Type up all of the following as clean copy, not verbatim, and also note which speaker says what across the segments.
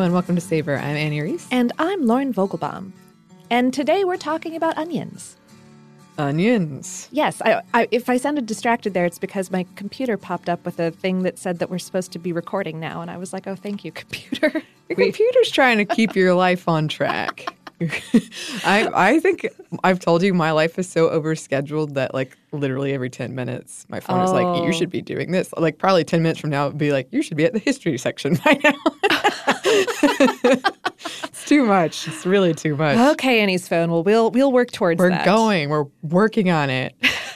Speaker 1: Hello and welcome to Savor. I'm Annie Reese.
Speaker 2: And I'm Lauren Vogelbaum. And today we're talking about onions.
Speaker 1: Onions.
Speaker 2: Yes, if I sounded distracted there, it's because my computer popped up with a thing that said that we're supposed to be recording now. And I was like, oh, thank you, computer.
Speaker 1: Your computer's trying to keep your life on track. I think I've told you my life is so overscheduled that like literally every 10 minutes my phone is like, you should be doing this. Like probably 10 minutes from now it would be like, you should be at the history section by now. It's too much. It's really too much.
Speaker 2: Okay, Annie's phone. Well, we'll work towards that.
Speaker 1: We're working on it.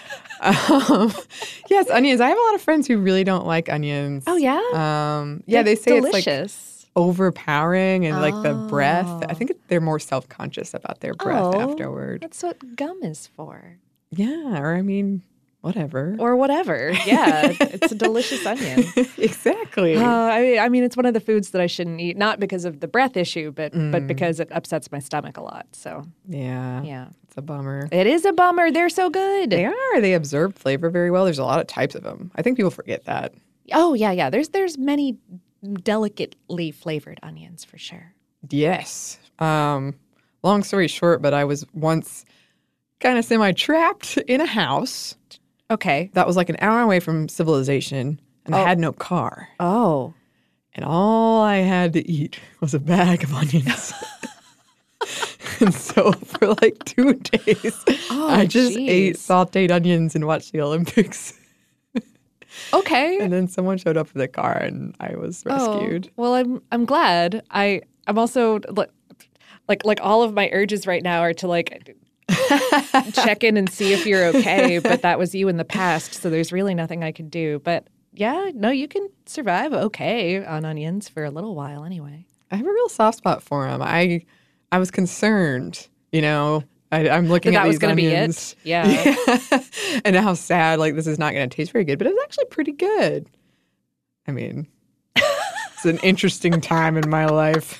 Speaker 1: Yes, onions. I have a lot of friends who really don't like onions.
Speaker 2: Oh, yeah?
Speaker 1: Yeah, they say
Speaker 2: delicious.
Speaker 1: It's like overpowering and like the breath. I think they're more self-conscious about their breath afterward.
Speaker 2: That's what gum is for.
Speaker 1: Yeah, or I mean, whatever.
Speaker 2: Or whatever. Yeah, it's a delicious onion.
Speaker 1: Exactly.
Speaker 2: I mean, it's one of the foods that I shouldn't eat, not because of the breath issue, but because it upsets my stomach a lot. So
Speaker 1: yeah, it's a bummer.
Speaker 2: It is a bummer. They're so good.
Speaker 1: They are. They absorb flavor very well. There's a lot of types of them. I think people forget that.
Speaker 2: Oh yeah. There's many delicately flavored onions for sure.
Speaker 1: Yes. Long story short, but I was once kind of semi-trapped in a house.
Speaker 2: Okay.
Speaker 1: That was like an hour away from civilization, and I had no car.
Speaker 2: Oh.
Speaker 1: And all I had to eat was a bag of onions. And so for like 2 days, I just ate sauteed onions and watched the Olympics.
Speaker 2: Okay.
Speaker 1: And then someone showed up with a car, and I was rescued.
Speaker 2: Well, I'm glad. I'm also like all of my urges right now are to like check in and see if you're okay, but that was you in the past, so there's really nothing I could do. But yeah, no, you can survive okay on onions for a little while anyway.
Speaker 1: I have a real soft spot for them. I was concerned, I'm looking at these onions.
Speaker 2: That was going to be it? Yeah.
Speaker 1: And how sad, like, this is not going to taste very good, but it's actually pretty good. I mean, it's an interesting time in my life.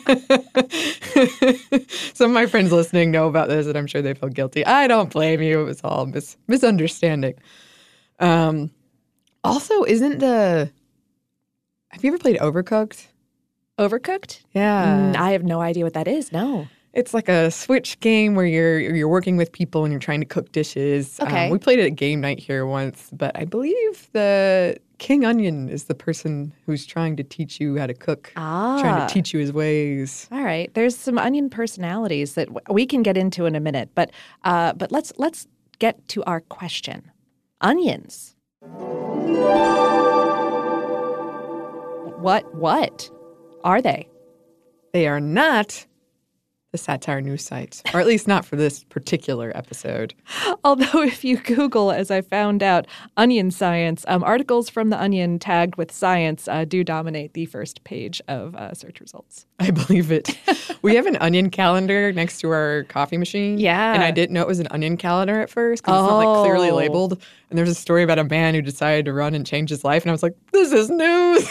Speaker 1: Some of my friends listening know about this, and I'm sure they feel guilty. I don't blame you. It was all misunderstanding. Also, have you ever played Overcooked?
Speaker 2: Overcooked?
Speaker 1: Yeah.
Speaker 2: I have no idea what that is. No.
Speaker 1: It's like a Switch game where you're working with people and you're trying to cook dishes.
Speaker 2: Okay.
Speaker 1: We played it at game night here once, but I believe the King Onion is the person who's trying to teach you how to cook, trying to teach you his ways.
Speaker 2: All right. There's some onion personalities that we can get into in a minute, but let's get to our question. Onions. What are they?
Speaker 1: They are not the satire news sites, or at least not for this particular episode.
Speaker 2: Although if you Google, as I found out, onion science, articles from The Onion tagged with science do dominate the first page of search results.
Speaker 1: I believe it. We have an onion calendar next to our coffee machine.
Speaker 2: Yeah.
Speaker 1: And I didn't know it was an onion calendar at first because it's not like clearly labeled. And there's a story about a man who decided to run and change his life. And I was like, this is news.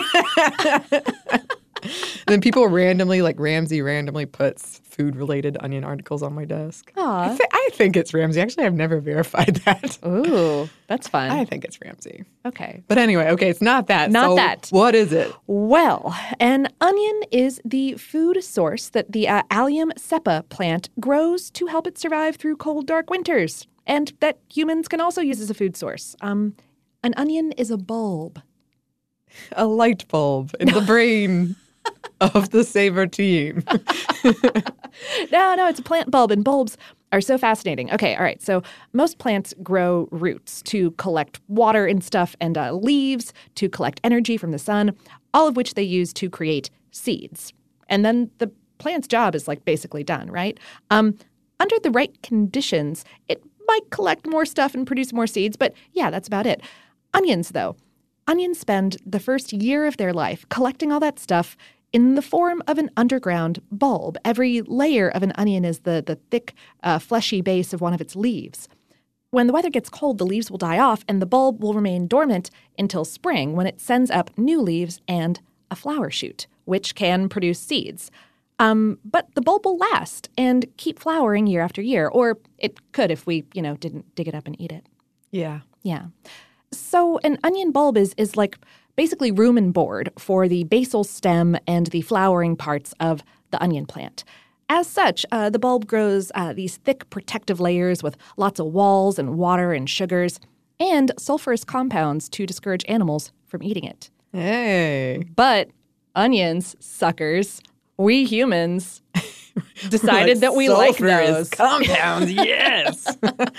Speaker 1: And then people randomly, like Ramsey randomly puts food-related onion articles on my desk.
Speaker 2: Aw.
Speaker 1: I think it's Ramsey. Actually, I've never verified that.
Speaker 2: Ooh, that's fun.
Speaker 1: I think it's Ramsey.
Speaker 2: Okay.
Speaker 1: But anyway, it's not that.
Speaker 2: Not
Speaker 1: so
Speaker 2: that.
Speaker 1: What is it?
Speaker 2: Well, an onion is the food source that the Allium cepa plant grows to help it survive through cold, dark winters, and that humans can also use as a food source. An onion is a bulb.
Speaker 1: A light bulb in the brain of the Savor team.
Speaker 2: No, it's a plant bulb, and bulbs are so fascinating. Okay, all right. So most plants grow roots to collect water and stuff, and leaves to collect energy from the sun, all of which they use to create seeds. And then the plant's job is like basically done, right? Under the right conditions, it might collect more stuff and produce more seeds, but yeah, that's about it. Onions, though. Onions spend the first year of their life collecting all that stuff in the form of an underground bulb. Every layer of an onion is the thick, fleshy base of one of its leaves. When the weather gets cold, the leaves will die off, and the bulb will remain dormant until spring, when it sends up new leaves and a flower shoot, which can produce seeds. But the bulb will last and keep flowering year after year, or it could if we, didn't dig it up and eat it.
Speaker 1: Yeah.
Speaker 2: Yeah. So an onion bulb is like basically room and board for the basal stem and the flowering parts of the onion plant. As such, the bulb grows these thick protective layers with lots of walls and water and sugars and sulfurous compounds to discourage animals from eating it.
Speaker 1: Hey.
Speaker 2: But onions, suckers, we humans decided that we like those
Speaker 1: compounds. Yes.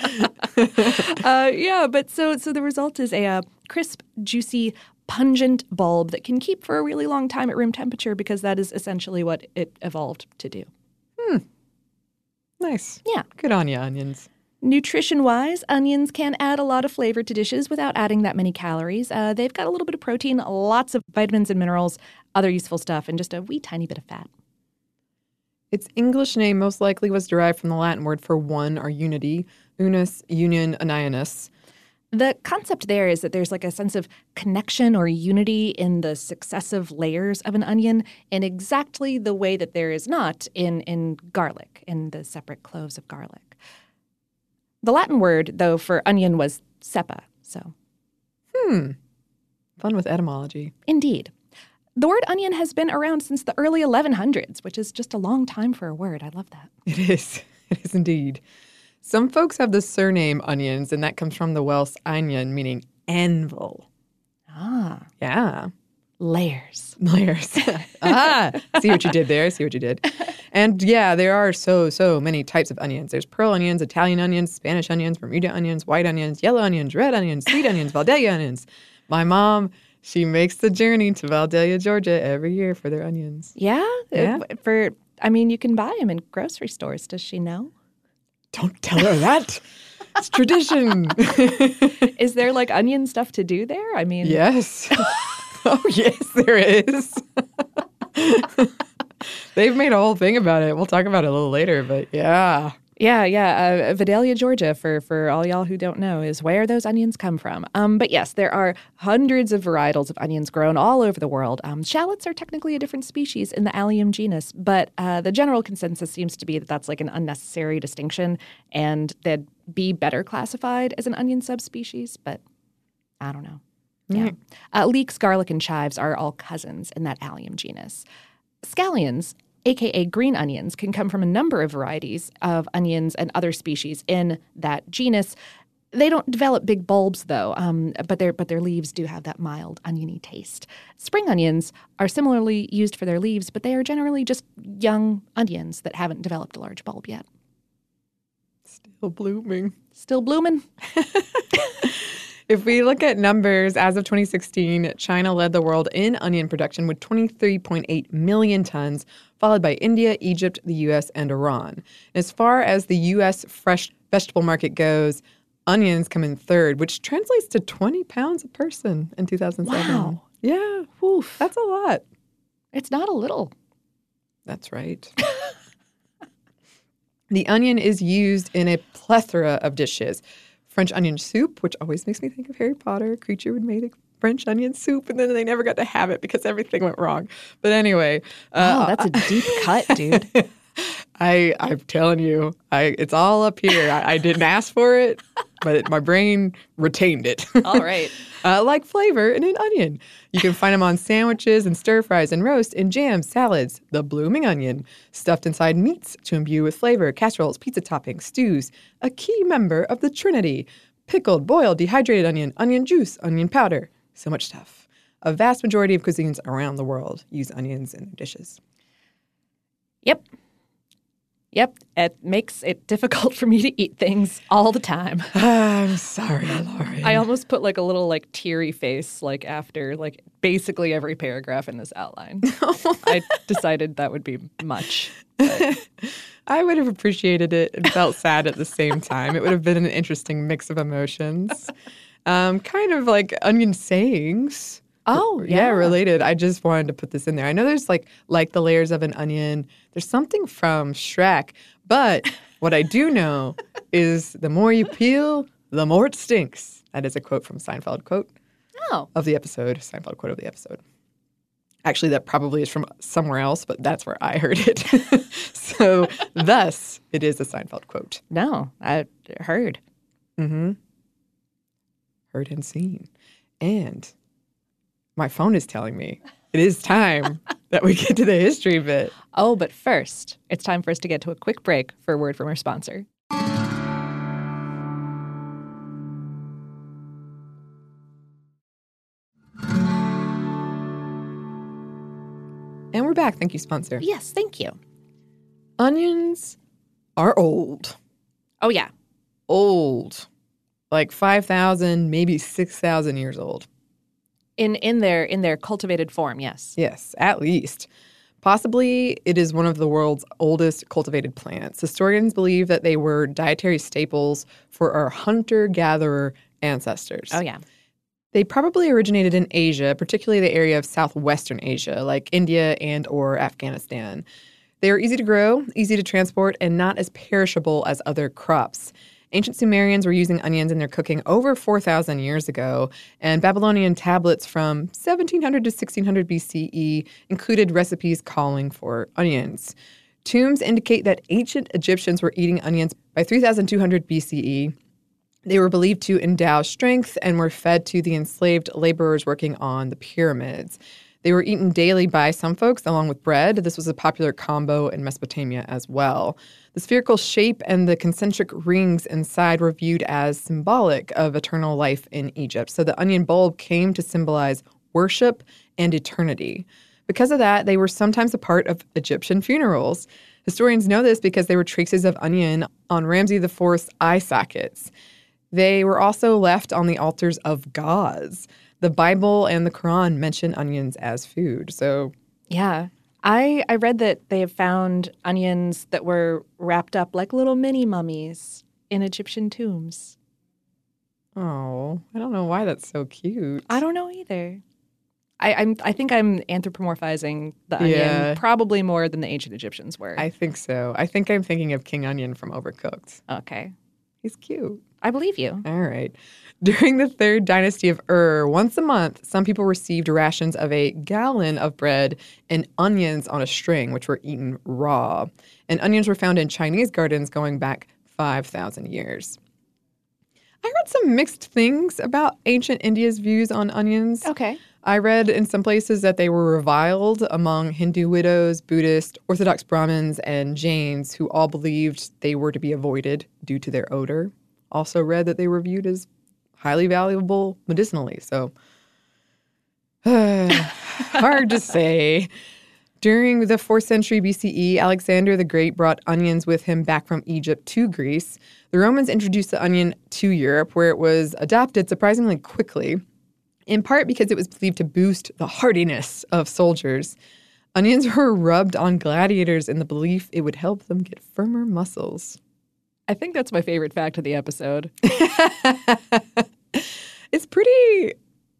Speaker 2: But so the result is a crisp, juicy, pungent bulb that can keep for a really long time at room temperature because that is essentially what it evolved to do.
Speaker 1: Nice.
Speaker 2: Yeah.
Speaker 1: Good on you, onions.
Speaker 2: Nutrition-wise, onions can add a lot of flavor to dishes without adding that many calories. They've got a little bit of protein, lots of vitamins and minerals, other useful stuff, and just a wee tiny bit of fat.
Speaker 1: Its English name most likely was derived from the Latin word for one or unity, unus, union, anionus.
Speaker 2: The concept there is that there's like a sense of connection or unity in the successive layers of an onion in exactly the way that there is not in garlic, in the separate cloves of garlic. The Latin word, though, for onion was cepa, so.
Speaker 1: Fun with etymology.
Speaker 2: Indeed. The word onion has been around since the early 1100s, which is just a long time for a word. I love that.
Speaker 1: It is. It is indeed. Some folks have the surname Onions, and that comes from the Welsh onion, meaning anvil.
Speaker 2: Ah.
Speaker 1: Yeah.
Speaker 2: Layers.
Speaker 1: Layers. See what you did there. See what you did. And yeah, there are so many types of onions. There's pearl onions, Italian onions, Spanish onions, Bermuda onions, white onions, yellow onions, red onions, sweet onions, Vidalia onions. My mom, she makes the journey to Vidalia, Georgia every year for their onions.
Speaker 2: Yeah?
Speaker 1: Yeah.
Speaker 2: You can buy them in grocery stores. Does she know?
Speaker 1: Don't tell her that. It's tradition.
Speaker 2: Is there like onion stuff to do there? I mean,
Speaker 1: Yes. Oh, yes, there is. They've made a whole thing about it. We'll talk about it a little later, but yeah.
Speaker 2: Yeah. Vidalia, Georgia, for all y'all who don't know, is where those onions come from. But yes, there are hundreds of varietals of onions grown all over the world. Shallots are technically a different species in the Allium genus, but the general consensus seems to be that that's like an unnecessary distinction and they'd be better classified as an onion subspecies, but I don't know. Yeah. Leeks, garlic, and chives are all cousins in that Allium genus. Scallions, aka green onions, can come from a number of varieties of onions and other species in that genus. They don't develop big bulbs, though, but their leaves do have that mild oniony taste. Spring onions are similarly used for their leaves, but they are generally just young onions that haven't developed a large bulb yet.
Speaker 1: Still blooming.
Speaker 2: Still blooming?
Speaker 1: If we look at numbers, as of 2016, China led the world in onion production with 23.8 million tons, followed by India, Egypt, the U.S., and Iran. As far as the U.S. fresh vegetable market goes, onions come in third, which translates to 20 pounds a person in 2007.
Speaker 2: Wow.
Speaker 1: Yeah.
Speaker 2: Oof.
Speaker 1: That's a lot.
Speaker 2: It's not a little.
Speaker 1: That's right. The onion is used in a plethora of dishes. French onion soup, which always makes me think of Harry Potter. A creature would make French onion soup, and then they never got to have it because everything went wrong. But anyway.
Speaker 2: Oh, that's a deep cut, dude.
Speaker 1: I'm telling you, it's all up here. I didn't ask for it, but my brain retained it.
Speaker 2: All right.
Speaker 1: Like flavor in an onion. You can find them on sandwiches and stir fries and roast in jams, salads, the blooming onion, stuffed inside meats to imbue with flavor, casseroles, pizza toppings, stews, a key member of the Trinity, pickled, boiled, dehydrated onion, onion juice, onion powder, so much stuff. A vast majority of cuisines around the world use onions in their dishes.
Speaker 2: Yep, it makes it difficult for me to eat things all the time.
Speaker 1: I'm sorry, Lauren.
Speaker 2: I almost put like a little like teary face like after like basically every paragraph in this outline. I decided that would be much.
Speaker 1: I would have appreciated it and felt sad at the same time. It would have been an interesting mix of emotions. Kind of like onion sayings.
Speaker 2: Oh,
Speaker 1: yeah, related. I just wanted to put this in there. I know there's like the layers of an onion. There's something from Shrek, but what I do know is the more you peel, the more it stinks. That is a quote from Seinfeld quote of the episode. Seinfeld quote of the episode. Actually, that probably is from somewhere else, but that's where I heard it. So, thus, it is a Seinfeld quote.
Speaker 2: No, I heard.
Speaker 1: Mm-hmm. Heard and seen. And My phone is telling me it is time that we get to the history bit.
Speaker 2: Oh, but first, it's time for us to get to a quick break for a word from our sponsor.
Speaker 1: And we're back. Thank you, sponsor.
Speaker 2: Yes, thank you.
Speaker 1: Onions are old.
Speaker 2: Oh, yeah.
Speaker 1: Old. Like 5,000, maybe 6,000 years old.
Speaker 2: In their cultivated form, yes.
Speaker 1: Yes, at least. Possibly, it is one of the world's oldest cultivated plants. Historians believe that they were dietary staples for our hunter-gatherer ancestors.
Speaker 2: Oh, yeah.
Speaker 1: They probably originated in Asia, particularly the area of southwestern Asia, like India and or Afghanistan. They are easy to grow, easy to transport, and not as perishable as other crops. Ancient Sumerians were using onions in their cooking over 4,000 years ago, and Babylonian tablets from 1700 to 1600 BCE included recipes calling for onions. Tombs indicate that ancient Egyptians were eating onions by 3200 BCE. They were believed to endow strength and were fed to the enslaved laborers working on the pyramids. They were eaten daily by some folks along with bread. This was a popular combo in Mesopotamia as well. The spherical shape and the concentric rings inside were viewed as symbolic of eternal life in Egypt. So the onion bulb came to symbolize worship and eternity. Because of that, they were sometimes a part of Egyptian funerals. Historians know this because there were traces of onion on Ramses IV's eye sockets. They were also left on the altars of gods. The Bible and the Quran mention onions as food. So,
Speaker 2: yeah. I read that they have found onions that were wrapped up like little mini mummies in Egyptian tombs.
Speaker 1: Oh, I don't know why that's so cute.
Speaker 2: I don't know either. I think I'm anthropomorphizing the onion probably more than the ancient Egyptians were.
Speaker 1: I think so. I think I'm thinking of King Onion from Overcooked.
Speaker 2: Okay.
Speaker 1: He's cute.
Speaker 2: I believe you.
Speaker 1: All right. During the third dynasty of Ur, once a month, some people received rations of a gallon of bread and onions on a string, which were eaten raw. And onions were found in Chinese gardens going back 5,000 years. I heard some mixed things about ancient India's views on onions.
Speaker 2: Okay.
Speaker 1: I read in some places that they were reviled among Hindu widows, Buddhist, Orthodox Brahmins, and Jains, who all believed they were to be avoided due to their odor. Also read that they were viewed as highly valuable medicinally. So, hard to say. During the 4th century BCE, Alexander the Great brought onions with him back from Egypt to Greece. The Romans introduced the onion to Europe, where it was adopted surprisingly quickly, in part because it was believed to boost the hardiness of soldiers. Onions were rubbed on gladiators in the belief it would help them get firmer muscles.
Speaker 2: I think that's my favorite fact of the episode.
Speaker 1: It's pretty...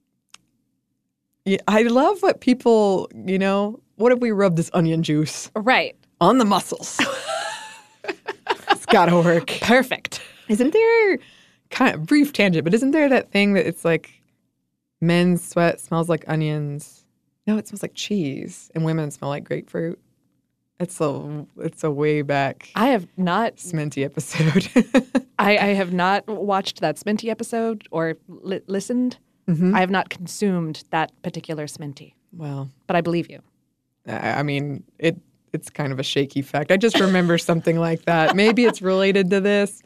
Speaker 1: Yeah, I love what people, what if we rub this onion juice?
Speaker 2: Right.
Speaker 1: On the muscles. It's gotta work.
Speaker 2: Perfect.
Speaker 1: Isn't there, kind of brief tangent, but isn't there that thing that it's like men's sweat smells like onions? No, it smells like cheese, and women smell like grapefruit. It's a way back.
Speaker 2: I have not
Speaker 1: Sminty episode.
Speaker 2: I have not watched that Sminty episode or listened. Mm-hmm. I have not consumed that particular Sminty.
Speaker 1: Well,
Speaker 2: but I believe you.
Speaker 1: I mean, it's kind of a shaky fact. I just remember something like that. Maybe it's related to this.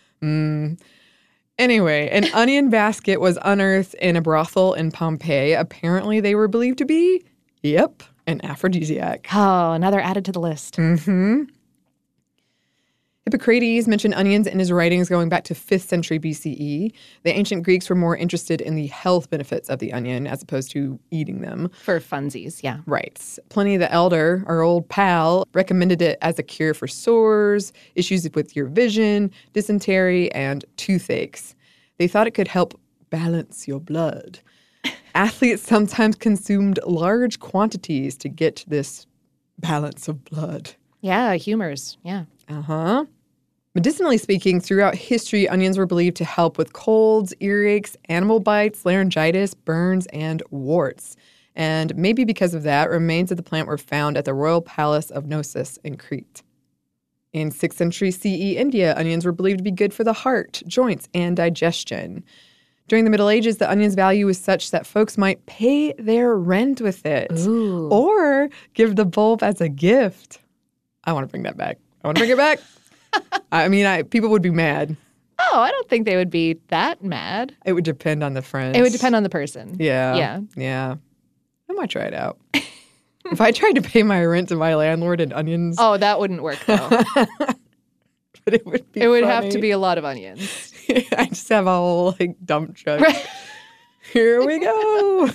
Speaker 1: Anyway, an onion basket was unearthed in a brothel in Pompeii. Apparently, they were believed to be, an aphrodisiac.
Speaker 2: Oh, another added to the list.
Speaker 1: Mm-hmm. Hippocrates mentioned onions in his writings going back to 5th century BCE. The ancient Greeks were more interested in the health benefits of the onion as opposed to eating them.
Speaker 2: For funsies, yeah.
Speaker 1: Right. Pliny the Elder, our old pal, recommended it as a cure for sores, issues with your vision, dysentery, and toothaches. They thought it could help balance your blood. Athletes sometimes consumed large quantities to get this balance of blood.
Speaker 2: Yeah, humors. Yeah.
Speaker 1: Uh-huh. Medicinally speaking, throughout history, onions were believed to help with colds, earaches, animal bites, laryngitis, burns, and warts. And maybe because of that, remains of the plant were found at the royal palace of Knossos in Crete. In 6th century CE India, onions were believed to be good for the heart, joints, and digestion. During the Middle Ages, the onion's value was such that folks might pay their rent with it or give the bulb as a gift. I want to bring that back. I want to bring it back. I mean, people would be mad.
Speaker 2: Oh, I don't think they would be that mad.
Speaker 1: It would depend on the friends.
Speaker 2: It would depend on the person.
Speaker 1: Yeah. I might try it out. If I tried to pay my rent to my landlord in onions.
Speaker 2: Oh, that wouldn't work, though.
Speaker 1: But it would be
Speaker 2: It would
Speaker 1: funny.
Speaker 2: have to be a lot of onions.
Speaker 1: I just have a whole dump truck. Here we go.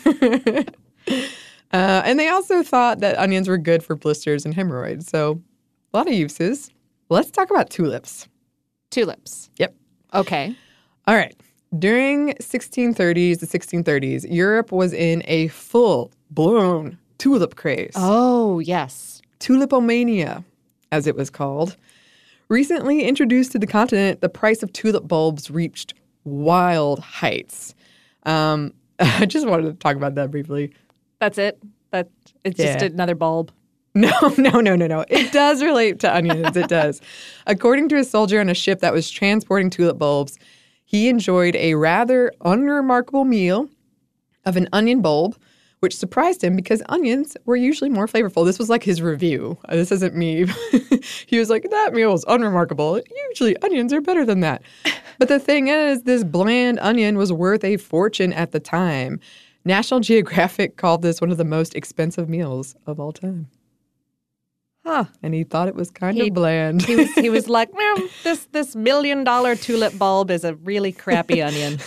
Speaker 1: And they also thought that onions were good for blisters and hemorrhoids. So a lot of uses. Let's talk about tulips.
Speaker 2: Tulips.
Speaker 1: Yep.
Speaker 2: Okay.
Speaker 1: All right. During the 1630s, Europe was in a full-blown tulip craze.
Speaker 2: Oh, yes.
Speaker 1: Tulipomania, as it was called. Recently introduced to the continent, the price of tulip bulbs reached wild heights. I just wanted to talk about that briefly.
Speaker 2: That's it? It's just another bulb?
Speaker 1: No. It does relate to onions. It does. According to a soldier on a ship that was transporting tulip bulbs, he enjoyed a rather unremarkable meal of an onion bulb, which surprised him because onions were usually more flavorful. This was like his review. This isn't me. He was like, that meal is unremarkable. Usually onions are better than that. But the thing is, this bland onion was worth a fortune at the time. National Geographic called this one of the most expensive meals of all time.
Speaker 2: Huh.
Speaker 1: And he thought it was kind of bland.
Speaker 2: He was like, this $1 million tulip bulb is a really crappy onion.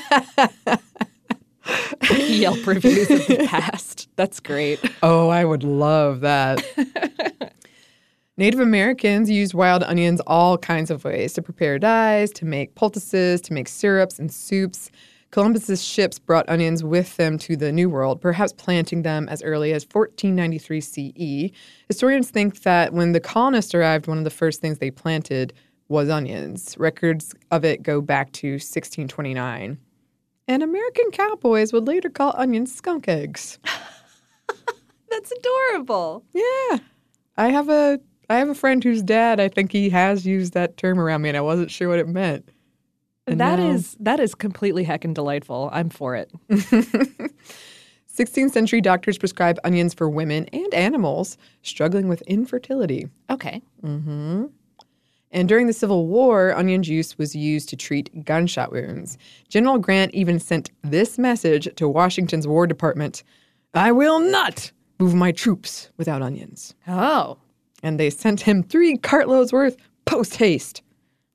Speaker 2: Yelp reviews of the past. That's great.
Speaker 1: Oh, I would love that. Native Americans used wild onions all kinds of ways to prepare dyes, to make poultices, to make syrups and soups. Columbus's ships brought onions with them to the New World, perhaps planting them as early as 1493 CE. Historians think that when the colonists arrived, one of the first things they planted was onions. Records of it go back to 1629. And American cowboys would later call onions skunk eggs.
Speaker 2: That's adorable.
Speaker 1: Yeah. I have a friend whose dad, I think he has used that term around me, and I wasn't sure what it meant. And
Speaker 2: that is completely heckin' delightful. I'm for it.
Speaker 1: 16th century doctors prescribed onions for women and animals struggling with infertility.
Speaker 2: Okay.
Speaker 1: Mm-hmm. And during the Civil War, onion juice was used to treat gunshot wounds. General Grant even sent this message to Washington's War Department: "I will not move my troops without onions."
Speaker 2: Oh.
Speaker 1: And they sent him 3 cartloads worth post haste.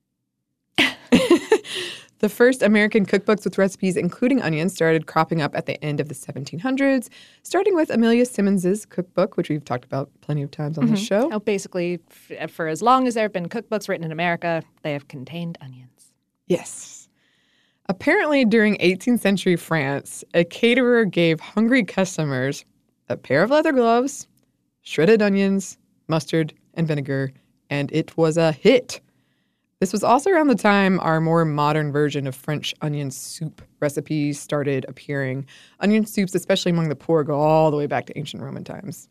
Speaker 1: The first American cookbooks with recipes including onions started cropping up at the end of the 1700s, starting with Amelia Simmons's cookbook, which we've talked about plenty of times on this show.
Speaker 2: Oh, basically, for as long as there have been cookbooks written in America, they have contained onions.
Speaker 1: Yes. Apparently, during 18th century France, a caterer gave hungry customers a pair of leather gloves, shredded onions, mustard, and vinegar, and it was a hit. This was also around the time our more modern version of French onion soup recipes started appearing. Onion soups, especially among the poor, go all the way back to ancient Roman times.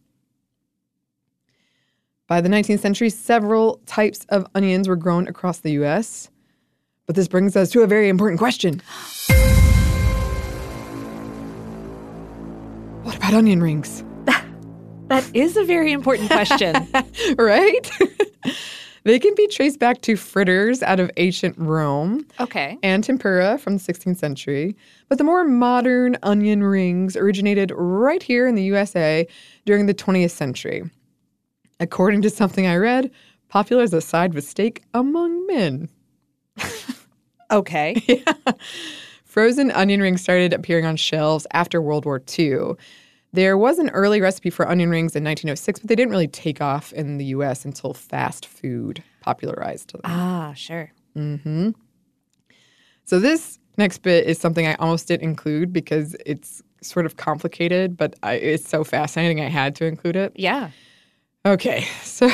Speaker 1: By the 19th century, several types of onions were grown across the U.S., but this brings us to a very important question. What about onion rings?
Speaker 2: That is a very important question.
Speaker 1: Right? They can be traced back to fritters out of ancient Rome.
Speaker 2: Okay.
Speaker 1: And tempura from the 16th century. But the more modern onion rings originated right here in the USA during the 20th century. According to something I read, popular as a side with steak among men.
Speaker 2: Okay.
Speaker 1: Yeah. Frozen onion rings started appearing on shelves after World War II. There was an early recipe for onion rings in 1906, but they didn't really take off in the U.S. until fast food popularized them.
Speaker 2: Ah, sure.
Speaker 1: Mm-hmm. So this next bit is something I almost didn't include because it's sort of complicated, but it's so fascinating I had to include it.
Speaker 2: Yeah.
Speaker 1: Okay, so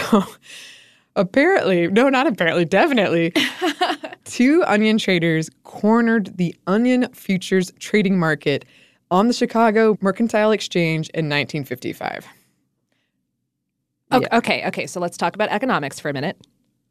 Speaker 1: definitely, 2 onion traders cornered the onion futures trading market on the Chicago Mercantile Exchange in 1955.
Speaker 2: Okay, so let's talk about economics for a minute.
Speaker 1: Yeah.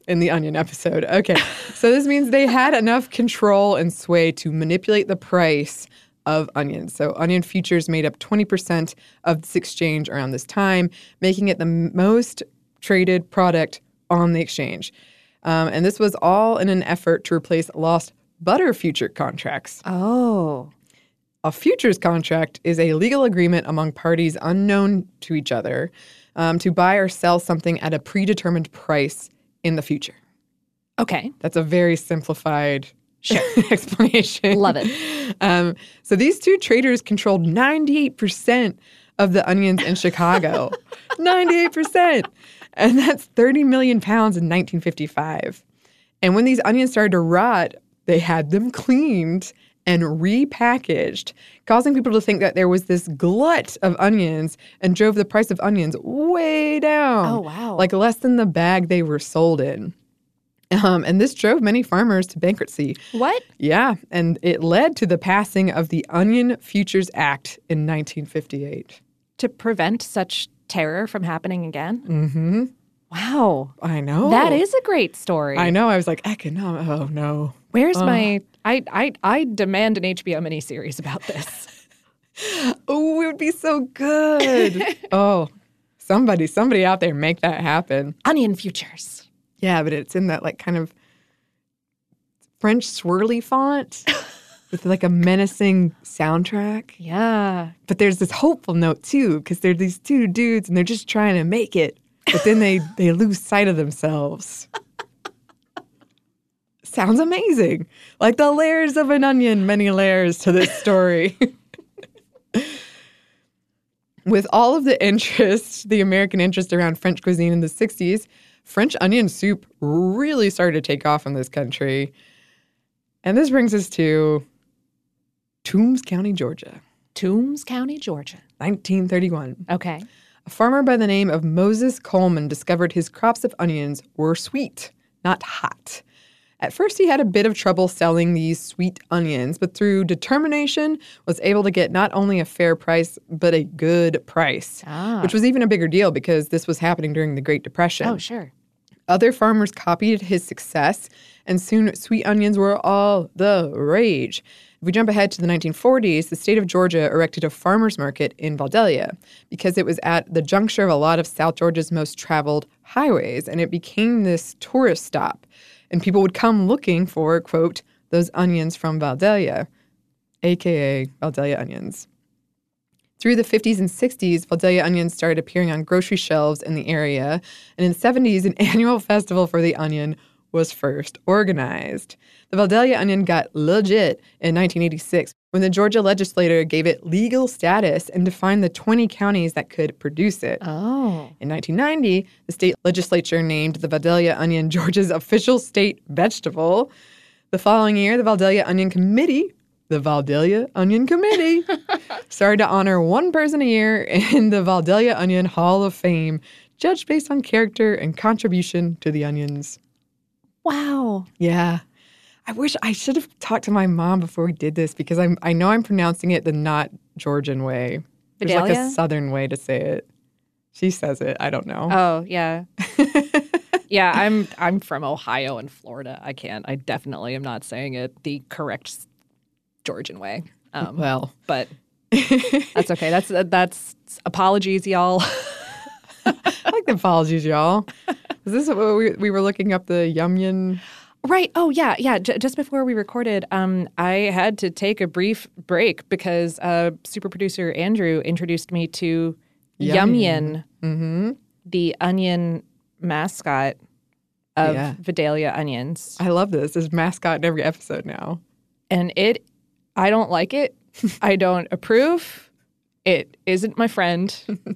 Speaker 1: in the onion episode. Okay. So this means they had enough control and sway to manipulate the price of onions. So onion futures made up 20% of this exchange around this time, making it the most traded product on the exchange. And this was all in an effort to replace lost butter future contracts.
Speaker 2: Oh.
Speaker 1: A futures contract is a legal agreement among parties unknown to each other to buy or sell something at a predetermined price in the future.
Speaker 2: Okay.
Speaker 1: That's a very simplified explanation.
Speaker 2: Love it.
Speaker 1: So these two traders controlled 98% of the onions in Chicago. 98%. And that's 30 million pounds in 1955. And when these onions started to rot, they had them cleaned and repackaged, causing people to think that there was this glut of onions and drove the price of onions way down.
Speaker 2: Oh, wow.
Speaker 1: Like less than the bag they were sold in. And this drove many farmers to bankruptcy.
Speaker 2: What?
Speaker 1: Yeah, and it led to the passing of the Onion Futures Act in 1958.
Speaker 2: To prevent such terror from happening again?
Speaker 1: Mm-hmm.
Speaker 2: Wow.
Speaker 1: I know.
Speaker 2: That is a great story.
Speaker 1: I know. I was like, economic. Oh, no.
Speaker 2: Where's my... I demand an HBO miniseries about this.
Speaker 1: Oh, it would be so good. Oh, somebody out there make that happen.
Speaker 2: Onion futures.
Speaker 1: Yeah, but it's in that like kind of French swirly font with like a menacing soundtrack.
Speaker 2: Yeah.
Speaker 1: But there's this hopeful note too, because they're these two dudes and they're just trying to make it. But then they lose sight of themselves. Sounds amazing. Like the layers of an onion, many layers to this story. With all of the interest, the American interest around French cuisine in the 60s, French onion soup really started to take off in this country. And this brings us to Toombs County, Georgia.
Speaker 2: Toombs County, Georgia.
Speaker 1: 1931.
Speaker 2: Okay.
Speaker 1: A farmer by the name of Moses Coleman discovered his crops of onions were sweet, not hot. At first, he had a bit of trouble selling these sweet onions, but through determination was able to get not only a fair price, but a good price, which was even a bigger deal because this was happening during the Great Depression.
Speaker 2: Oh, sure.
Speaker 1: Other farmers copied his success, and soon sweet onions were all the rage. If we jump ahead to the 1940s, the state of Georgia erected a farmers market in Valdelia because it was at the juncture of a lot of South Georgia's most traveled highways, and it became this tourist stop. And people would come looking for, quote, those onions from Valdelia, a.k.a. Valdelia onions. Through the 50s and 60s, Valdelia onions started appearing on grocery shelves in the area. And in the 70s, an annual festival for the onion was first organized. The Valdelia onion got legit in 1986 when the Georgia legislature gave it legal status and defined the 20 counties that could produce it.
Speaker 2: Oh.
Speaker 1: In 1990, the state legislature named the Valdelia onion Georgia's official state vegetable. The following year, the Valdelia Onion Committee, started to honor one person a year in the Valdelia Onion Hall of Fame, judged based on character and contribution to the onions.
Speaker 2: Wow.
Speaker 1: Yeah. I wish I should have talked to my mom before we did this because I know I'm pronouncing it the not Georgian way. There's like a southern way to say it. She says it. I don't know.
Speaker 2: Oh, yeah. Yeah, I'm from Ohio and Florida. I definitely am not saying it the correct Georgian way. But that's okay. That's apologies, y'all.
Speaker 1: I like the apologies, y'all. Is this what we were looking up the Yumyan?
Speaker 2: Right. Oh, yeah. Yeah. Just before we recorded, I had to take a brief break because super producer Andrew introduced me to Yumyan, the onion mascot of Vidalia onions.
Speaker 1: I love this. There's mascot in every episode now.
Speaker 2: And I don't like it. I don't approve. It isn't my friend.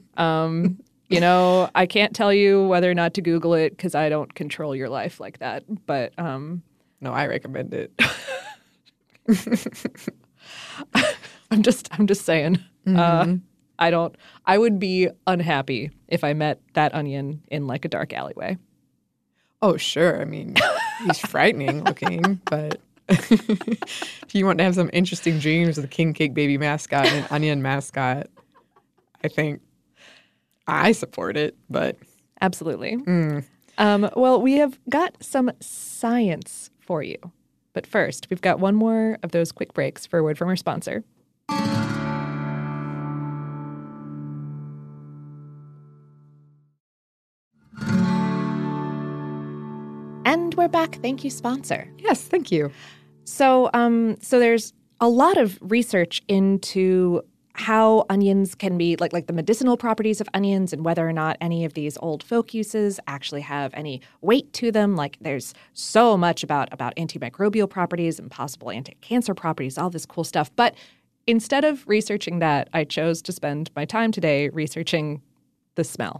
Speaker 2: I can't tell you whether or not to Google it because I don't control your life like that. But
Speaker 1: no, I recommend it.
Speaker 2: I'm just saying. I would be unhappy if I met that onion in like a dark alleyway.
Speaker 1: Oh, sure. I mean, he's frightening looking, but if you want to have some interesting dreams with a king cake baby mascot and an onion mascot, I think I support it, but...
Speaker 2: Absolutely. Well, we have got some science for you. But first, we've got one more of those quick breaks for a word from our sponsor. And we're back. Thank you, sponsor.
Speaker 1: Yes, thank you.
Speaker 2: So there's a lot of research into how onions can be like the medicinal properties of onions and whether or not any of these old folk uses actually have any weight to them. Like there's so much about antimicrobial properties and possible anti-cancer properties, all this cool stuff. But instead of researching that, I chose to spend my time today researching the smell.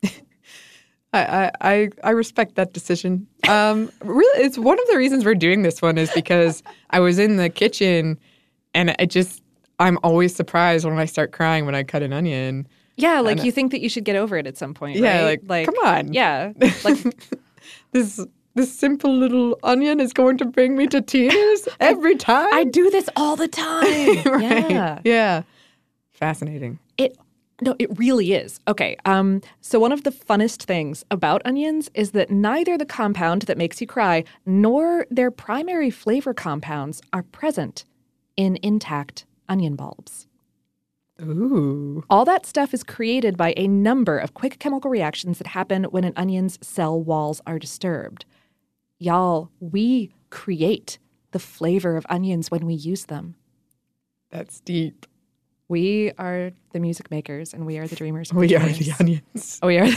Speaker 1: I respect that decision. Really, it's one of the reasons we're doing this one is because I was in the kitchen and I'm always surprised when I start crying when I cut an onion.
Speaker 2: Yeah, like you think that you should get over it at some point,
Speaker 1: yeah,
Speaker 2: right?
Speaker 1: like come on.
Speaker 2: Yeah, like
Speaker 1: this simple little onion is going to bring me to tears every time.
Speaker 2: I do this all the time.
Speaker 1: Right. Yeah. Fascinating.
Speaker 2: No, it really is. Okay, so one of the funnest things about onions is that neither the compound that makes you cry nor their primary flavor compounds are present in intact onion bulbs.
Speaker 1: Ooh.
Speaker 2: All that stuff is created by a number of quick chemical reactions that happen when an onion's cell walls are disturbed. Y'all, we create the flavor of onions when we use them.
Speaker 1: That's deep.
Speaker 2: We are the music makers and we are the dreamers.
Speaker 1: We are the onions.
Speaker 2: We are.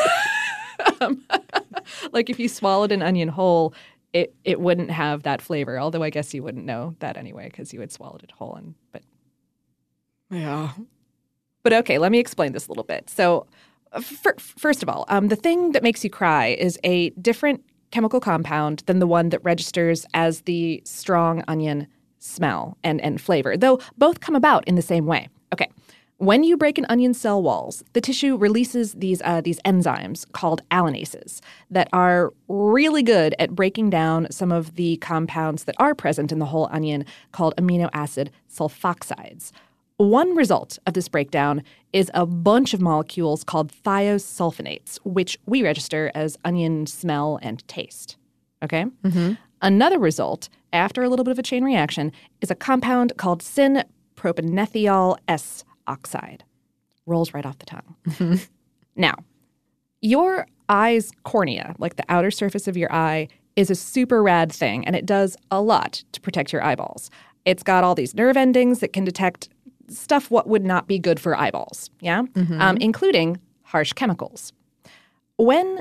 Speaker 2: Like if you swallowed an onion whole, it wouldn't have that flavor. Although I guess you wouldn't know that anyway because you had swallowed it whole.
Speaker 1: Yeah.
Speaker 2: But okay, let me explain this a little bit. So first of all, the thing that makes you cry is a different chemical compound than the one that registers as the strong onion smell and flavor, though both come about in the same way. Okay. When you break an onion cell walls, the tissue releases these enzymes called alanases that are really good at breaking down some of the compounds that are present in the whole onion called amino acid sulfoxides. One result of this breakdown is a bunch of molecules called thiosulfonates, which we register as onion smell and taste. Okay? Mm-hmm. Another result, after a little bit of a chain reaction, is a compound called syn-propanethiol S oxide. Rolls right off the tongue. Mm-hmm. Now, your eye's cornea, like the outer surface of your eye, is a super rad thing, and it does a lot to protect your eyeballs. It's got all these nerve endings that can detect stuff what would not be good for eyeballs, yeah? Mm-hmm. Including harsh chemicals. When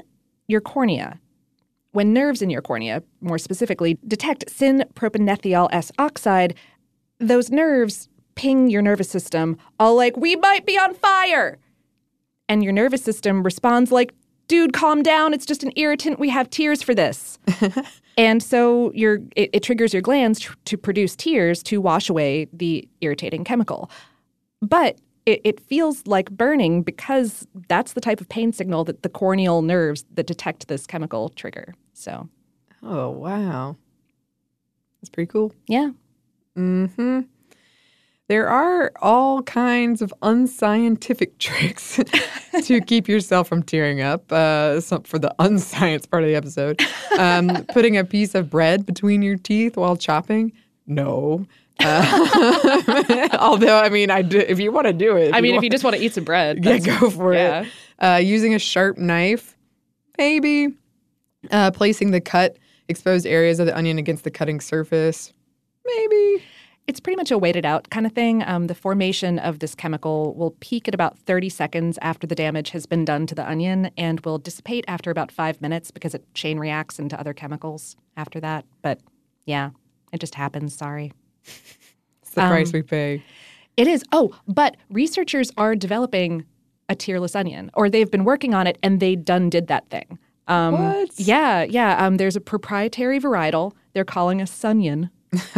Speaker 2: nerves in your cornea, more specifically, detect syn-propanethiol S oxide, those nerves ping your nervous system all like, we might be on fire. And your nervous system responds like, dude, calm down. It's just an irritant. We have tears for this. And so it triggers your glands to produce tears to wash away the irritating chemical. But it feels like burning because that's the type of pain signal that the corneal nerves that detect this chemical trigger. So.
Speaker 1: Oh, wow. That's pretty cool.
Speaker 2: Yeah.
Speaker 1: Mm-hmm. There are all kinds of unscientific tricks to keep yourself from tearing up. For the unscience part of the episode, putting a piece of bread between your teeth while chopping. No. Although, I mean, if you want to do it.
Speaker 2: If you just want to eat some bread.
Speaker 1: Yeah, go for it. Using a sharp knife, maybe. Placing the cut exposed areas of the onion against the cutting surface, maybe.
Speaker 2: It's pretty much a waited out kind of thing. The formation of this chemical will peak at about 30 seconds after the damage has been done to the onion and will dissipate after about 5 minutes because it chain reacts into other chemicals after that. But yeah, it just happens. Sorry.
Speaker 1: It's the price we pay.
Speaker 2: It is. Oh, but researchers are developing a tearless onion, or they've been working on it and they did that thing.
Speaker 1: What?
Speaker 2: Yeah. There's a proprietary varietal. They're calling a Sunion.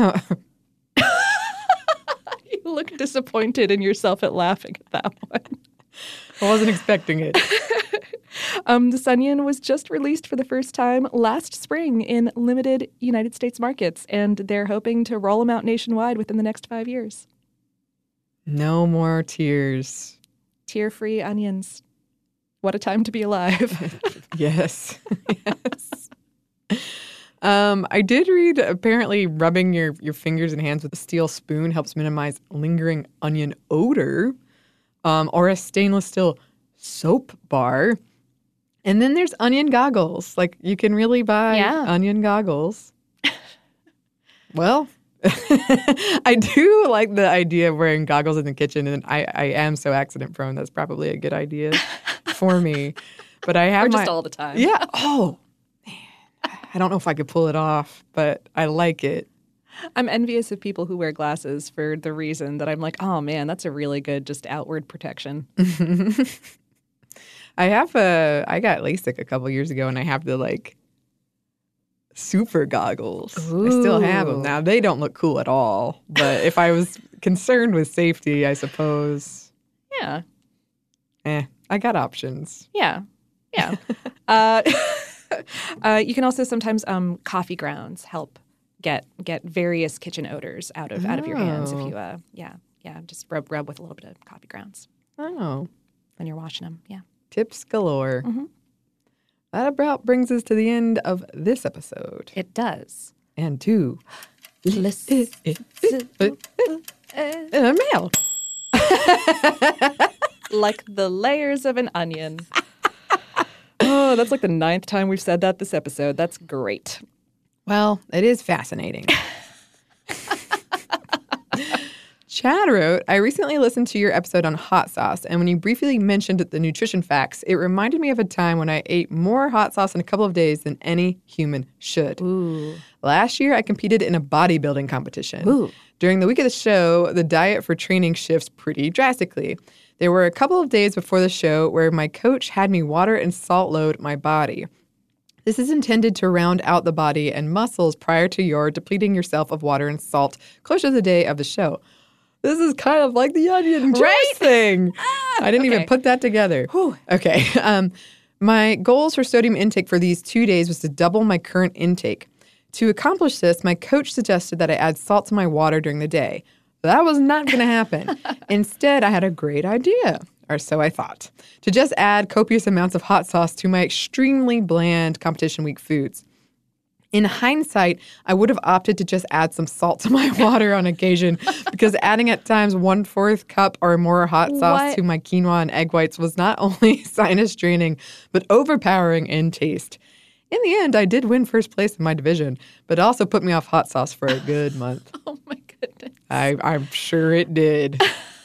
Speaker 2: You look disappointed in yourself at laughing at that one.
Speaker 1: I wasn't expecting it.
Speaker 2: The Sunion was just released for the first time last spring in limited United States markets, and they're hoping to roll them out nationwide within the next 5 years.
Speaker 1: No more tears.
Speaker 2: Tear-free onions. What a time to be alive.
Speaker 1: Yes. Yes. I did read apparently rubbing your fingers and hands with a steel spoon helps minimize lingering onion odor, or a stainless steel soap bar. And then there's onion goggles. Like you can really buy onion goggles. Well, I do like the idea of wearing goggles in the kitchen, and I am so accident prone. That's probably a good idea for me. But I have
Speaker 2: or just all the time.
Speaker 1: Yeah. Oh, man. I don't know if I could pull it off, but I like it.
Speaker 2: I'm envious of people who wear glasses for the reason that I'm like, oh man, that's a really good just outward protection.
Speaker 1: I got LASIK a couple years ago, and I have the like super goggles.
Speaker 2: Ooh.
Speaker 1: I still have them. Now they don't look cool at all, but if I was concerned with safety, I suppose.
Speaker 2: Yeah.
Speaker 1: I got options.
Speaker 2: Yeah. Yeah. You can also sometimes coffee grounds help get various kitchen odors out of your hands if you just rub with a little bit of coffee grounds.
Speaker 1: Oh.
Speaker 2: When you're washing them. Yeah.
Speaker 1: Tips galore.
Speaker 2: Mm-hmm.
Speaker 1: That about brings us to the end of this episode.
Speaker 2: It does.
Speaker 1: And to
Speaker 2: listen.
Speaker 1: mail.
Speaker 2: Like the layers of an onion. Oh, that's like the 9th time we've said that this episode. That's great.
Speaker 1: Well, it is fascinating. Chad wrote, I recently listened to your episode on hot sauce, and when you briefly mentioned the nutrition facts, it reminded me of a time when I ate more hot sauce in a couple of days than any human should.
Speaker 2: Ooh.
Speaker 1: Last year, I competed in a bodybuilding competition.
Speaker 2: Ooh.
Speaker 1: During the week of the show, the diet for training shifts pretty drastically. There were a couple of days before the show where my coach had me water and salt load my body. This is intended to round out the body and muscles prior to your depleting yourself of water and salt close to the day of the show. This is kind of like the onion juice thing. I didn't even put that together.
Speaker 2: Whew.
Speaker 1: Okay. My goals for sodium intake for these 2 days was to double my current intake. To accomplish this, my coach suggested that I add salt to my water during the day. That was not going to happen. Instead, I had a great idea, or so I thought, to just add copious amounts of hot sauce to my extremely bland competition week foods. In hindsight, I would have opted to just add some salt to my water on occasion because adding at times 1/4 cup or more hot sauce to my quinoa and egg whites was not only sinus draining, but overpowering in taste. In the end, I did win first place in my division, but it also put me off hot sauce for a good month.
Speaker 2: Oh my goodness.
Speaker 1: I'm sure it did.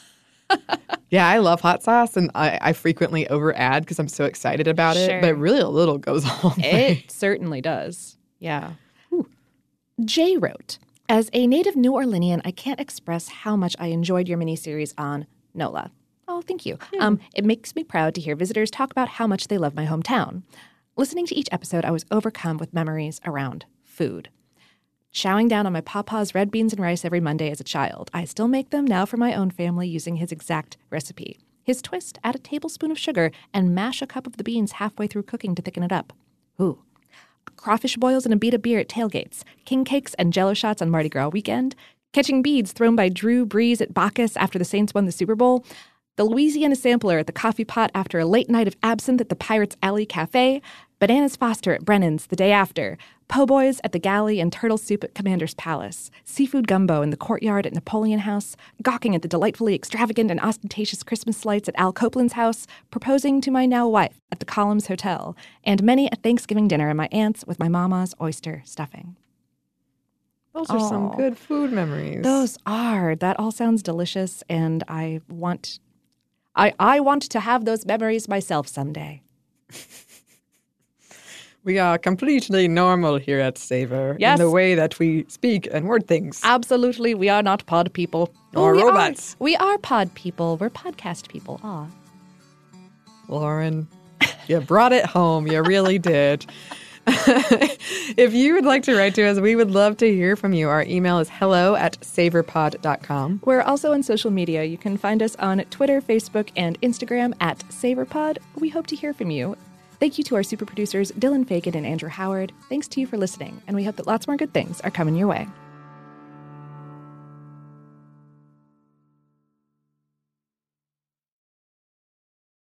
Speaker 1: Yeah, I love hot sauce, and I frequently over-add because I'm so excited about it, but really a little goes a long way.
Speaker 2: It certainly does. Yeah. Ooh. Jay wrote, as a native New Orleanian, I can't express how much I enjoyed your miniseries on NOLA. Oh, thank you. It makes me proud to hear visitors talk about how much they love my hometown. Listening to each episode, I was overcome with memories around food. Chowing down on my papa's red beans and rice every Monday as a child. I still make them now for my own family using his exact recipe. His twist, add a tablespoon of sugar and mash a cup of the beans halfway through cooking to thicken it up. Ooh. Crawfish boils and a beat of beer at tailgates. King cakes and jello shots on Mardi Gras weekend. Catching beads thrown by Drew Brees at Bacchus after the Saints won the Super Bowl. The Louisiana sampler at the coffee pot after a late night of absinthe at the Pirates Alley Cafe. Bananas Foster at Brennan's the day after. Po' boys at the Galley and turtle soup at Commander's Palace. Seafood gumbo in the courtyard at Napoleon House. Gawking at the delightfully extravagant and ostentatious Christmas lights at Al Copeland's house. Proposing to my now wife at the Columns Hotel. And many a Thanksgiving dinner at my aunt's with my mama's oyster stuffing.
Speaker 1: Those are some good food memories.
Speaker 2: Those are. That all sounds delicious, and I want to have those memories myself someday.
Speaker 1: We are completely normal here at Savor in the way that we speak and word things.
Speaker 2: Absolutely. We are not pod people.
Speaker 1: Or robots.
Speaker 2: We are pod people. We're podcast people. Aw.
Speaker 1: Lauren, you brought it home. You really did. If you would like to write to us, we would love to hear from you. Our email is hello@savorpod.com.
Speaker 2: We're also on social media. You can find us on Twitter, Facebook, and Instagram at SavorPod. We hope to hear from you. Thank you to our super producers, Dylan Fagan and Andrew Howard. Thanks to you for listening, and we hope that lots more good things are coming your way.